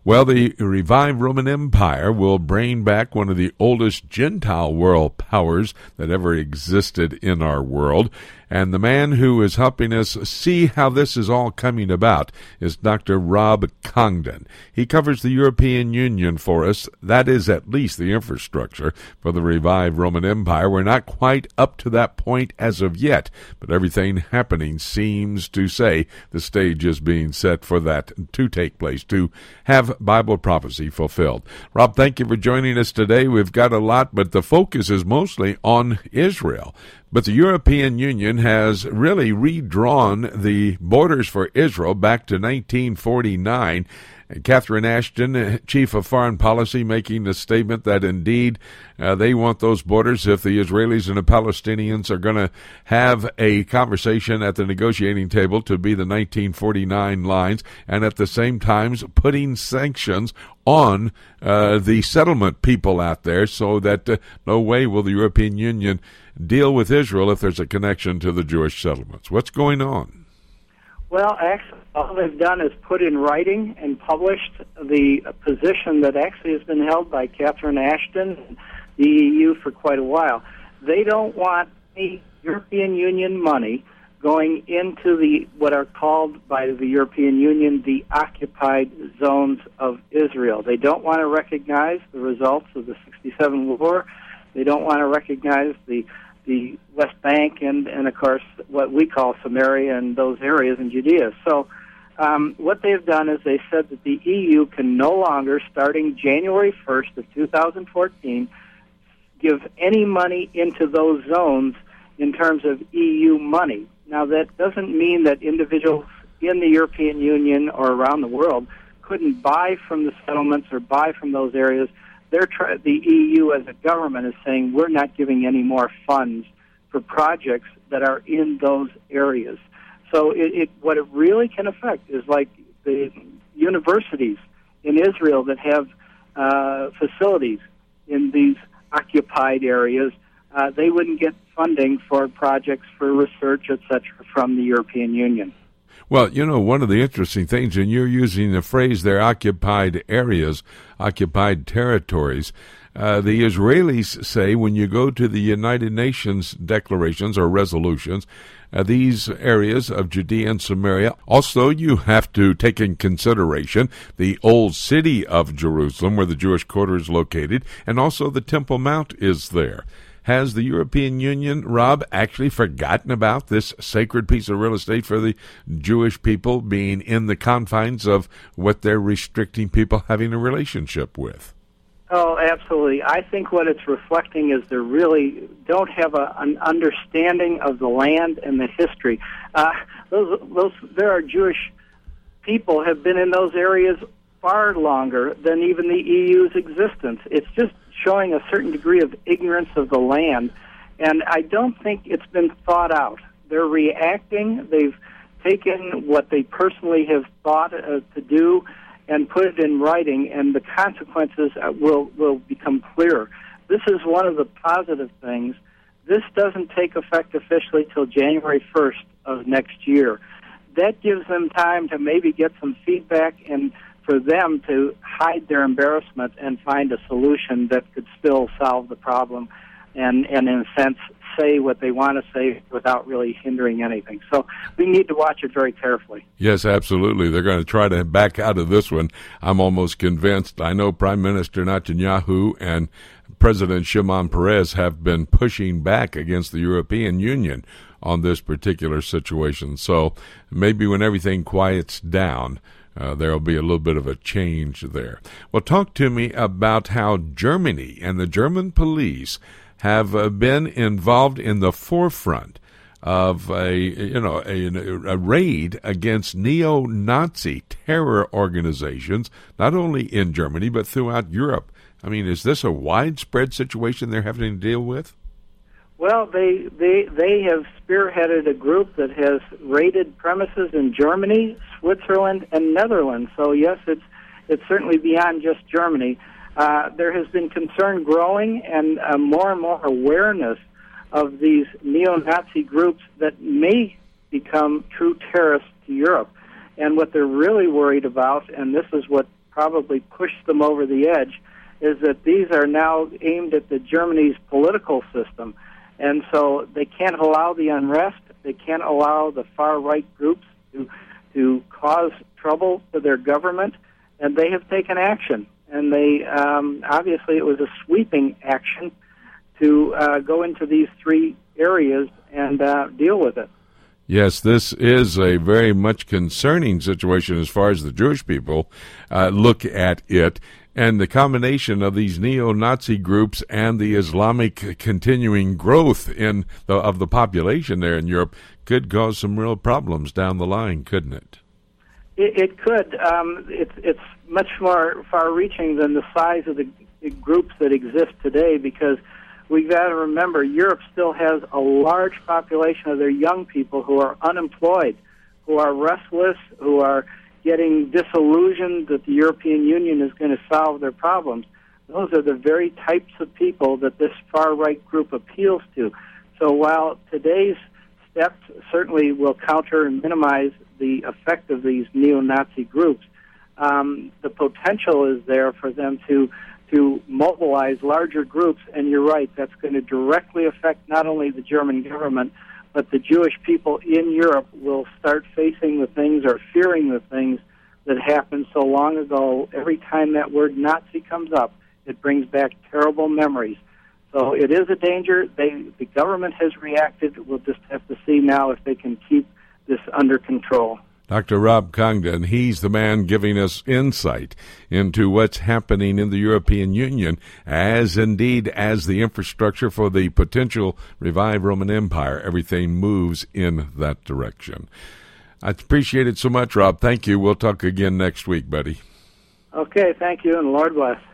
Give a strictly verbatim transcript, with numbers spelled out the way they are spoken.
Well, the revived Roman Empire will bring back one of the oldest Gentile world powers that ever existed in our world. And the man who is helping us see how this is all coming about is Doctor Rob Congdon. He covers the European Union for us. That is at least the infrastructure for the revived Roman Empire. We're not quite up to that point as of yet, but everything happening seems to say the stage is being set for that to take place, to have Bible prophecy fulfilled. Rob, thank you for joining us today. We've got a lot, but the focus is mostly on Israel. But the European Union has really redrawn the borders for Israel back to nineteen forty-nine. And Catherine Ashton, Chief of Foreign Policy, making the statement that indeed uh, they want those borders if the Israelis and the Palestinians are going to have a conversation at the negotiating table to be the nineteen forty-nine lines, and at the same time putting sanctions on uh, the settlement people out there so that uh, no way will the European Union deal with Israel if there's a connection to the Jewish settlements. What's going on? Well, actually, all they've done is put in writing and published the position that actually has been held by Catherine Ashton, the E U, for quite a while. They don't want any European Union money going into the what are called by the European Union the occupied zones of Israel. They don't want to recognize the results of the sixty-seven war. They don't want to recognize the the West Bank and, and, of course, what we call Samaria and those areas in Judea. So um, what they've done is they said that the E U can no longer, starting January first of two thousand fourteen, give any money into those zones in terms of E U money. Now, that doesn't mean that individuals in the European Union or around the world couldn't buy from the settlements or buy from those areas. They're try- the E U as a government is saying we're not giving any more funds for projects that are in those areas. So it, it, what it really can affect is like the universities in Israel that have uh, facilities in these occupied areas. Uh, they wouldn't get funding for projects for research, et cetera, from the European Union. Well, you know, one of the interesting things, and you're using the phrase there, occupied areas, occupied territories. Uh, the Israelis say when you go to the United Nations declarations or resolutions, uh, these areas of Judea and Samaria, also you have to take in consideration the old city of Jerusalem where the Jewish quarter is located, and also the Temple Mount is there. Has the European Union, Rob, actually forgotten about this sacred piece of real estate for the Jewish people being in the confines of what they're restricting people having a relationship with? Oh, absolutely. I think what it's reflecting is they really don't have a, an understanding of the land and the history. Uh, those, those, there are Jewish people have been in those areas far longer than even the E U's existence. It's just showing a certain degree of ignorance of the land, and I don't think it's been thought out. They're reacting. They've taken what they personally have thought uh, to do and put it in writing, and the consequences uh, will, will become clearer. This is one of the positive things. This doesn't take effect officially till January first of next year. That gives them time to maybe get some feedback and for them to hide their embarrassment and find a solution that could still solve the problem and, and in a sense, say what they want to say without really hindering anything. So we need to watch it very carefully. Yes, absolutely. They're going to try to back out of this one. I'm almost convinced. I know Prime Minister Netanyahu and President Shimon Peres have been pushing back against the European Union on this particular situation. So maybe when everything quiets down, Uh, there will be a little bit of a change there. Well, talk to me about how Germany and the German police have uh, been involved in the forefront of a, you know, a, a raid against neo-Nazi terror organizations, not only in Germany but throughout Europe. I mean, is this a widespread situation they're having to deal with? Well, they, they they have spearheaded a group that has raided premises in Germany, Switzerland, and Netherlands. So, yes, it's it's certainly beyond just Germany. Uh, there has been concern growing and uh, more and more awareness of these neo-Nazi groups that may become true terrorists to Europe. And what they're really worried about, and this is what probably pushed them over the edge is that these are now aimed at the Germany's political system. And so they can't allow the unrest. They can't allow the far-right groups to to cause trouble to their government. And they have taken action. And they um, obviously it was a sweeping action to uh, go into these three areas and uh, deal with it. Yes, this is a very much concerning situation as far as the Jewish people uh, look at it. And the combination of these neo-Nazi groups and the Islamic continuing growth in the, of the population there in Europe could cause some real problems down the line, couldn't it? It, it could. Um, it's, it's much more far-reaching than the size of the groups that exist today, because we've got to remember Europe still has a large population of their young people who are unemployed, who are restless, who are getting disillusioned that the European Union is going to solve their problems. Those are the very types of people that this far-right group appeals to. So while today's steps certainly will counter and minimize the effect of these neo-Nazi groups, um, the potential is there for them to to mobilize larger groups, and you're right, that's going to directly affect not only the German government, but the Jewish people in Europe will start facing the things or fearing the things that happened so long ago. Every time that word Nazi comes up, it brings back terrible memories. So it is a danger. They, the government has reacted. We'll just have to see now if they can keep this under control. Doctor Rob Congdon, he's the man giving us insight into what's happening in the European Union, as indeed as the infrastructure for the potential revived Roman Empire. Everything moves in that direction. I appreciate it so much, Rob. Thank you. We'll talk again next week, buddy. Okay, thank you, and Lord bless.